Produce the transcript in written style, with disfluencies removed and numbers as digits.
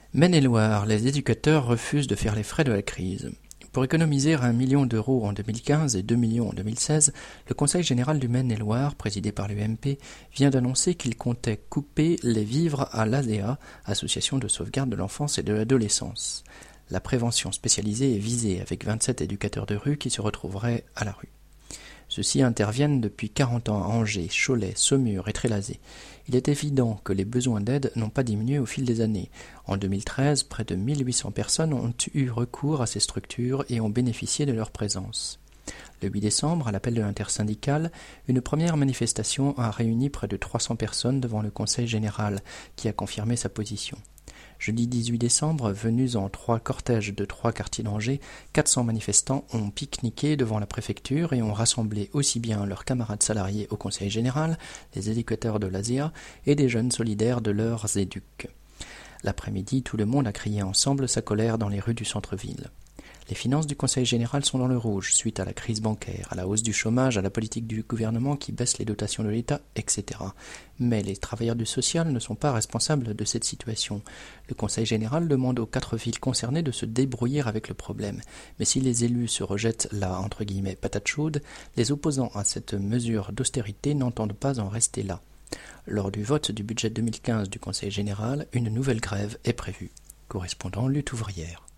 Maine-et-Loire, les éducateurs refusent de faire les frais de la crise. Pour économiser 1 million d'euros en 2015 et 2 millions en 2016, le Conseil général du Maine-et-Loire, présidé par l'UMP, vient d'annoncer qu'il comptait couper les vivres à l'ASEA, Association de sauvegarde de l'enfance et de l'adolescence. La prévention spécialisée est visée avec 27 éducateurs de rue qui se retrouveraient à la rue. Ceux-ci interviennent depuis 40 ans à Angers, Cholet, Saumur et Trélazé. Il est évident que les besoins d'aide n'ont pas diminué au fil des années. En 2013, près de 1800 personnes ont eu recours à ces structures et ont bénéficié de leur présence. Le 8 décembre, à l'appel de l'intersyndicale, une première manifestation a réuni près de 300 personnes devant le Conseil général, qui a confirmé sa position. Jeudi 18 décembre, venus en 3 cortèges de 3 quartiers d'Angers, 400 manifestants ont pique-niqué devant la préfecture et ont rassemblé aussi bien leurs camarades salariés au Conseil général, les éducateurs de l'ASEA et des jeunes solidaires de leurs éducs. L'après-midi, tout le monde a crié ensemble sa colère dans les rues du centre-ville. Les finances du Conseil général sont dans le rouge suite à la crise bancaire, à la hausse du chômage, à la politique du gouvernement qui baisse les dotations de l'État, etc. Mais les travailleurs du social ne sont pas responsables de cette situation. Le Conseil général demande aux 4 villes concernées de se débrouiller avec le problème. Mais si les élus se rejettent la « patate chaude », les opposants à cette mesure d'austérité n'entendent pas en rester là. Lors du vote du budget 2015 du Conseil général, une nouvelle grève est prévue. Correspondant Lutte ouvrière.